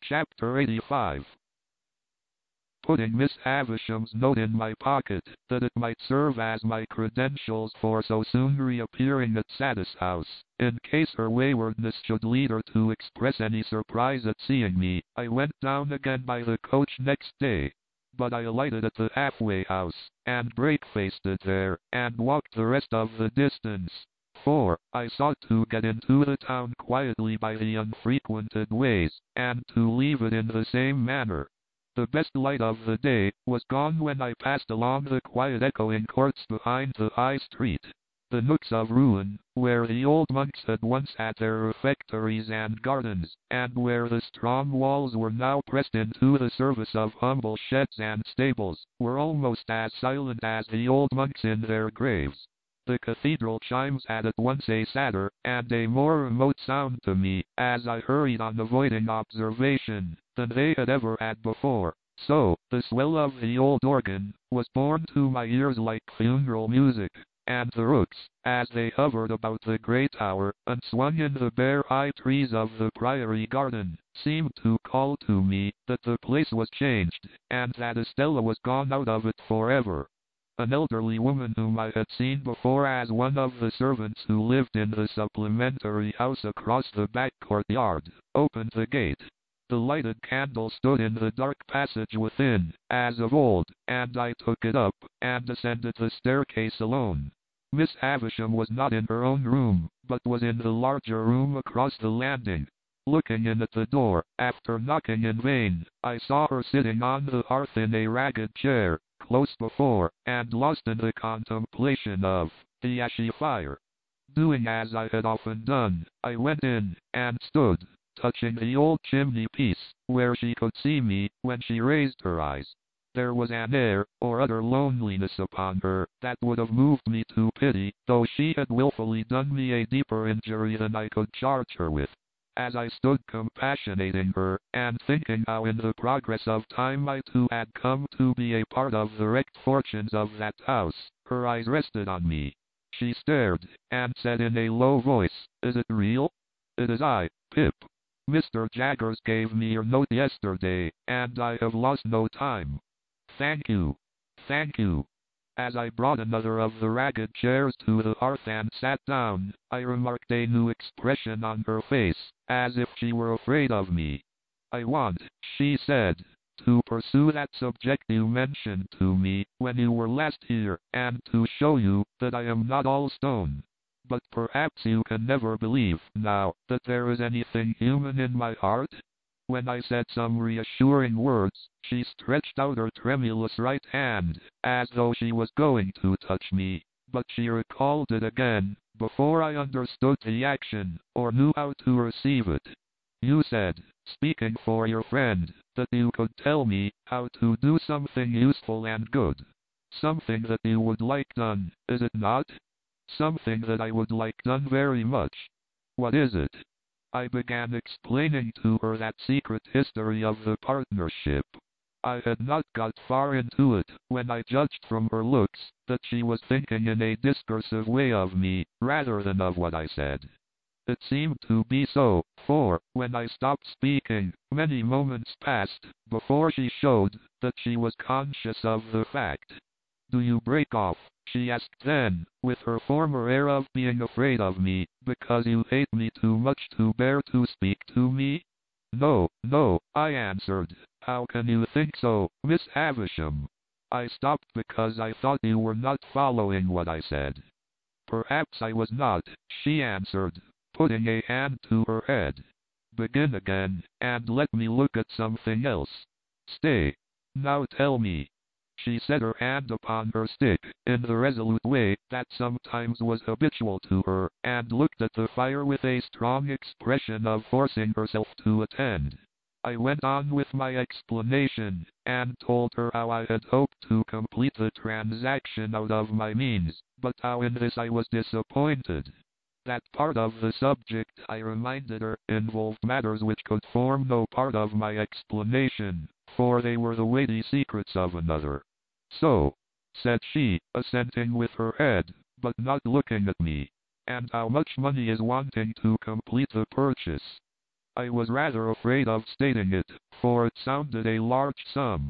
Chapter 85. Putting Miss Havisham's note in my pocket, that it might serve as my credentials for so soon reappearing at Satis House, in case her waywardness should lead her to express any surprise at seeing me, I went down again by the coach next day. But I alighted at the halfway house, and breakfasted there, and walked the rest of the distance. For I sought to get into the town quietly by the unfrequented ways, and to leave it in the same manner. The best light of the day was gone when I passed along the quiet echoing courts behind the high street, the nooks of ruin, where the old monks had once had their refectories and gardens, and where the strong walls were now pressed into the service of humble sheds and stables, were almost as silent as the old monks in their graves. The cathedral chimes had at once a sadder and a more remote sound to me, as I hurried on avoiding observation, than they had ever had before. So, the swell of the old organ was borne to my ears like funeral music, and the rooks, as they hovered about the grey tower, and swung in the bare high trees of the priory garden, seemed to call to me that the place was changed, and that Estella was gone out of it forever. An elderly woman whom I had seen before as one of the servants who lived in the supplementary house across the back courtyard, opened the gate. The lighted candle stood in the dark passage within, as of old, and I took it up, and ascended the staircase alone. Miss Havisham was not in her own room, but was in the larger room across the landing. Looking in at the door, after knocking in vain, I saw her sitting on the hearth in a ragged chair, close before, and lost in the contemplation of, the ashy fire. Doing as I had often done, I went in, and stood, touching the old chimney-piece, where she could see me, when she raised her eyes. There was an air, or utter loneliness upon her, that would have moved me to pity, though she had wilfully done me a deeper injury than I could charge her with. As I stood compassionating her, and thinking how in the progress of time I too had come to be a part of the wrecked fortunes of that house, her eyes rested on me. She stared, and said in a low voice, "Is it real?" "It is I, Pip. Mr. Jaggers gave me your note yesterday, and I have lost no time." "Thank you. Thank you." As I brought another of the ragged chairs to the hearth and sat down, I remarked a new expression on her face, as if she were afraid of me. "I want," she said, "to pursue that subject you mentioned to me when you were last here, and to show you that I am not all stone. But perhaps you can never believe, now, that there is anything human in my heart?" When I said some reassuring words, she stretched out her tremulous right hand, as though she was going to touch me, but she recalled it again, before I understood the action, or knew how to receive it. "You said, speaking for your friend, that you could tell me how to do something useful and good. Something that you would like done, is it not?" "Something that I would like done very much." "What is it?" I began explaining to her that secret history of the partnership. I had not got far into it, when I judged from her looks that she was thinking in a discursive way of me, rather than of what I said. It seemed to be so, for, when I stopped speaking, many moments passed, before she showed that she was conscious of the fact. "Do you break off?" she asked then, with her former air of being afraid of me, "because you hate me too much to bear to speak to me?" "No, no," I answered. "How can you think so, Miss Havisham?" I stopped because I thought you were not following what I said. "Perhaps I was not," she answered, putting a hand to her head. "Begin again, and let me look at something else. Stay. Now tell me." She set her hand upon her stick, in the resolute way that sometimes was habitual to her, and looked at the fire with a strong expression of forcing herself to attend. I went on with my explanation, and told her how I had hoped to complete the transaction out of my means, but how in this I was disappointed. That part of the subject, I reminded her, involved matters which could form no part of my explanation, for they were the weighty secrets of another. "So," said she, assenting with her head, but not looking at me, "and how much money is wanting to complete the purchase?" I was rather afraid of stating it, for it sounded a large sum.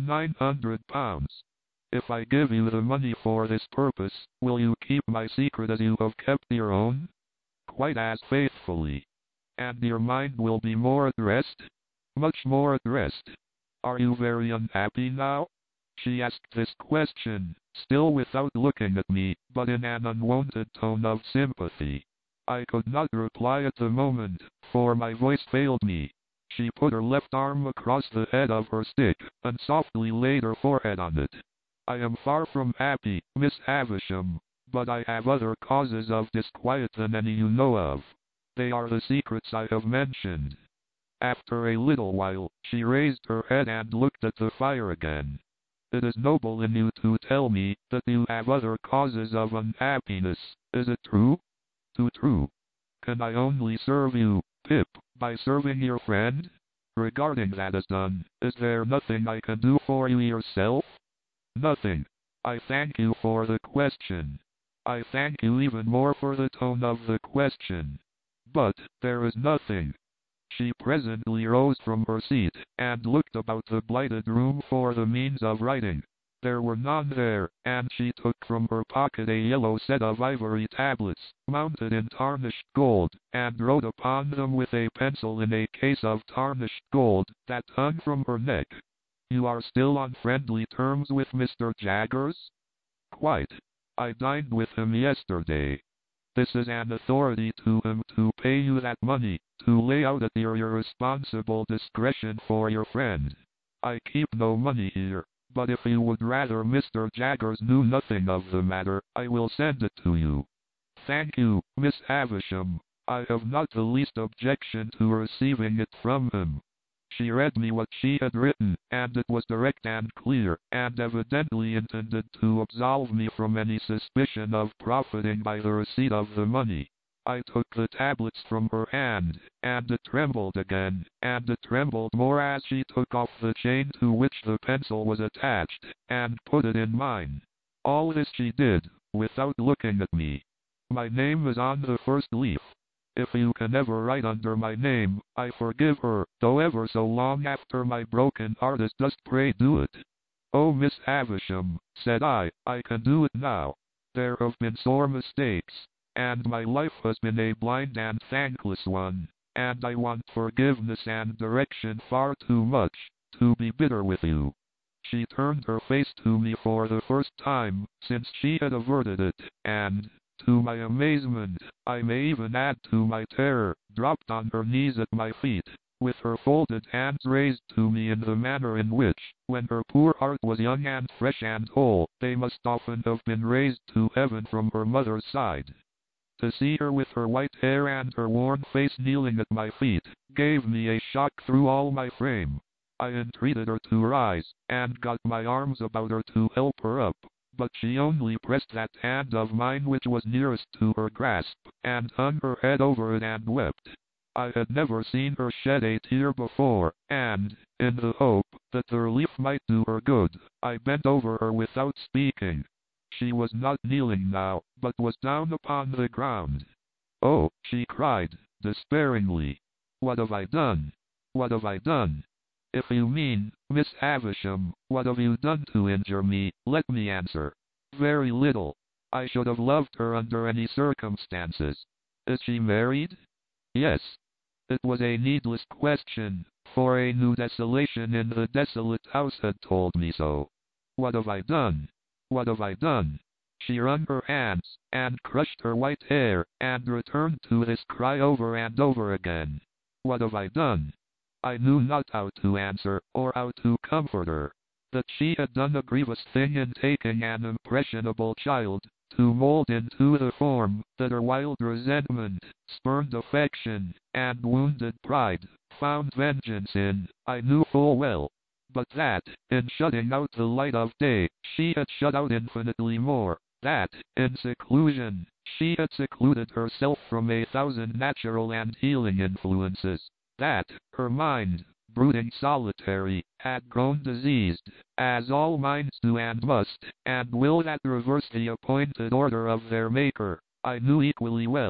£900. If I give you the money for this purpose, will you keep my secret as you have kept your own? Quite as faithfully. And your mind will be more at rest? Much more at rest. Are you very unhappy now? She asked this question, still without looking at me, but in an unwonted tone of sympathy. I could not reply at the moment, for my voice failed me. She put her left arm across the head of her stick, and softly laid her forehead on it. I am far from happy, Miss Havisham, but I have other causes of disquiet than any you know of. They are the secrets I have mentioned. After a little while, she raised her head and looked at the fire again. It is noble in you to tell me that you have other causes of unhappiness, is it true? Too true. Can I only serve you, Pip, by serving your friend? Regarding that as done, is there nothing I can do for you yourself? Nothing. I thank you for the question. I thank you even more for the tone of the question. But there is nothing. She presently rose from her seat, and looked about the blighted room for the means of writing. There were none there, and she took from her pocket a yellow set of ivory tablets, mounted in tarnished gold, and wrote upon them with a pencil in a case of tarnished gold, that hung from her neck. You are still on friendly terms with Mr. Jaggers? Quite. I dined with him yesterday. This is an authority to him to pay you that money, to lay out at your irresponsible discretion for your friend. I keep no money here, but if you would rather Mr. Jaggers knew nothing of the matter, I will send it to you. Thank you, Miss Havisham. I have not the least objection to receiving it from him. She read me what she had written, and it was direct and clear, and evidently intended to absolve me from any suspicion of profiting by the receipt of the money. I took the tablets from her hand, and it trembled again, and it trembled more as she took off the chain to which the pencil was attached, and put it in mine. All this she did, without looking at me. My name is on the first leaf. If you can ever write under my name, I forgive her, though ever so long after my broken heart is dust, pray do it. Oh, Miss Havisham, said I can do it now. There have been sore mistakes, and my life has been a blind and thankless one, and I want forgiveness and direction far too much to be bitter with you. She turned her face to me for the first time since she had averted it, and, to my amazement, I may even add to my terror, dropped on her knees at my feet, with her folded hands raised to me in the manner in which, when her poor heart was young and fresh and whole, they must often have been raised to heaven from her mother's side. To see her with her white hair and her worn face kneeling at my feet, gave me a shock through all my frame. I entreated her to rise, and got my arms about her to help her up. But she only pressed that hand of mine which was nearest to her grasp, and hung her head over it and wept. I had never seen her shed a tear before, and, in the hope that the relief might do her good, I bent over her without speaking. She was not kneeling now, but was down upon the ground. Oh, she cried, despairingly. What have I done? What have I done? If you mean, Miss Havisham, what have you done to injure me, let me answer. Very little. I should have loved her under any circumstances. Is she married? Yes. It was a needless question, for a new desolation in the desolate house had told me so. What have I done? What have I done? She wrung her hands, and crushed her white hair, and returned to this cry over and over again. What have I done? I knew not how to answer, or how to comfort her. That she had done a grievous thing in taking an impressionable child, to mold into the form that her wild resentment, spurned affection, and wounded pride, found vengeance in, I knew full well. But that, in shutting out the light of day, she had shut out infinitely more, that, in seclusion, she had secluded herself from 1,000 natural and healing influences, that, her mind, brooding solitary, had grown diseased, as all minds do and must, and will that reverse the appointed order of their Maker, I knew equally well.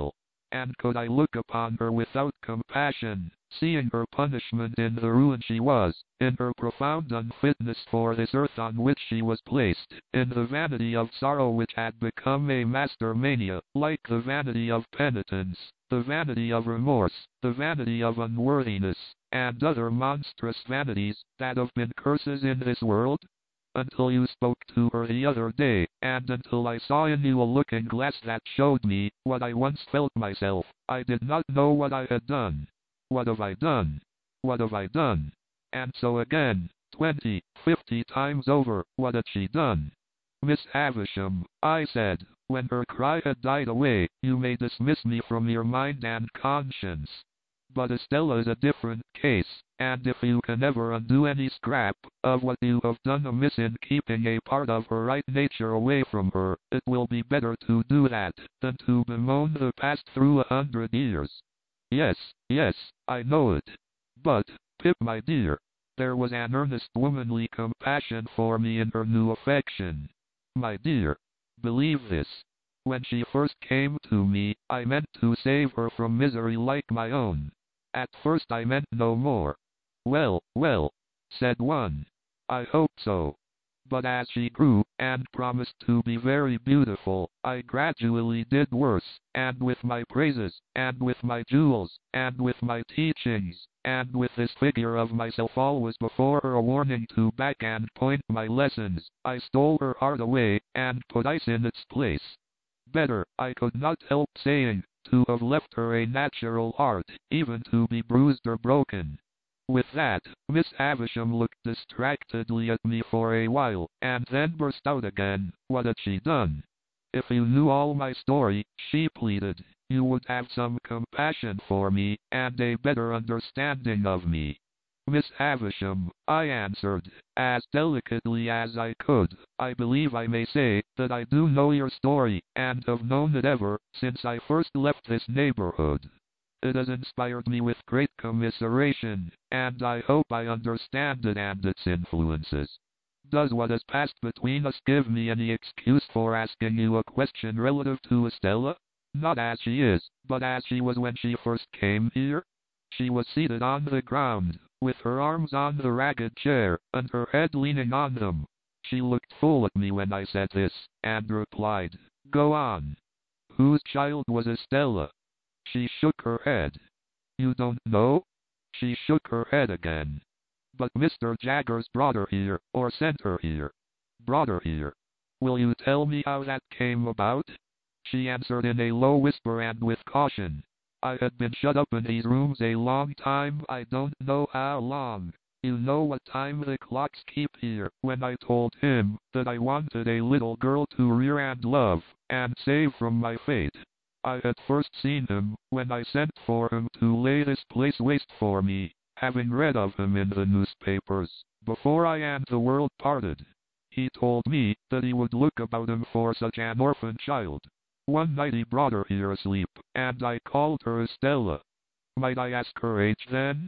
and could I look upon her without compassion, seeing her punishment in the ruin she was, in her profound unfitness for this earth on which she was placed, in the vanity of sorrow which had become a master mania, like the vanity of penitence, the vanity of remorse, the vanity of unworthiness, and other monstrous vanities that have been curses in this world? Until you spoke to her the other day, and until I saw in you a looking glass that showed me what I once felt myself, I did not know what I had done. What have I done? What have I done? And so again, 20, 50 times over, what had she done? Miss Havisham, I said, when her cry had died away, you may dismiss me from your mind and conscience. But Estella is a different case, and if you can ever undo any scrap of what you have done amiss in keeping a part of her right nature away from her, it will be better to do that than to bemoan the past through 100 years. Yes, yes, I know it. But, Pip my dear, there was an earnest womanly compassion for me in her new affection. My dear, believe this. When she first came to me, I meant to save her from misery like my own. At first I meant no more. Well, well, said one. I hope so. But as she grew, and promised to be very beautiful, I gradually did worse, and with my praises, and with my jewels, and with my teachings, and with this figure of myself always before her a warning to back and point my lessons, I stole her heart away, and put ice in its place. Better, I could not help saying, to have left her a natural heart, even to be bruised or broken. With that, Miss Havisham looked distractedly at me for a while, and then burst out again. What had she done? If you knew all my story, she pleaded, you would have some compassion for me, and a better understanding of me. Miss Havisham, I answered, as delicately as I could, I believe I may say that I do know your story, and have known it ever since I first left this neighborhood. It has inspired me with great commiseration, and I hope I understand it and its influences. Does what has passed between us give me any excuse for asking you a question relative to Estella? Not as she is, but as she was when she first came here? She was seated on the ground, with her arms on the ragged chair, and her head leaning on them. She looked full at me when I said this, and replied, Go on. Whose child was Estella? She shook her head. You don't know? She shook her head again. But Mr. Jaggers brought her here, or sent her here. Brought her here. Will you tell me how that came about? She answered in a low whisper and with caution. I had been shut up in these rooms a long time, I don't know how long. You know what time the clocks keep here. When I told him that I wanted a little girl to rear and love, and save from my fate. I had first seen him when I sent for him to lay this place waste for me, having read of him in the newspapers, before I and the world parted. He told me that he would look about him for such an orphan child. One night he brought her here asleep, and I called her Estella. Might I ask her age then?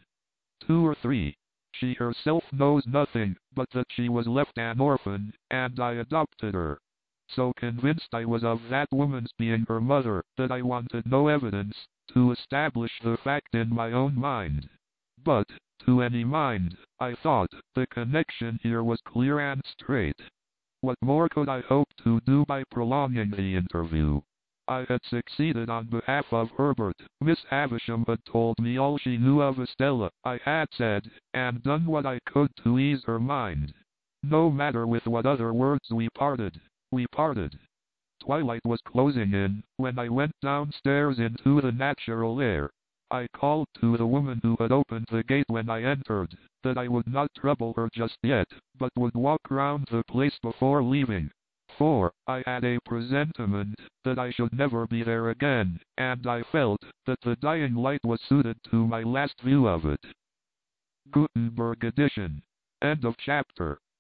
2 or 3. She herself knows nothing, but that she was left an orphan, and I adopted her. So convinced I was of that woman's being her mother, that I wanted no evidence to establish the fact in my own mind. But, to any mind, I thought, the connection here was clear and straight. What more could I hope to do by prolonging the interview? I had succeeded on behalf of Herbert. Miss Havisham had told me all she knew of Estella. I had said and done what I could to ease her mind. No matter with what other words we parted. We parted. Twilight was closing in when I went downstairs into the natural air. I called to the woman who had opened the gate when I entered, that I would not trouble her just yet, but would walk round the place before leaving. For, I had a presentiment that I should never be there again, and I felt that the dying light was suited to my last view of it. Gutenberg edition. End of chapter.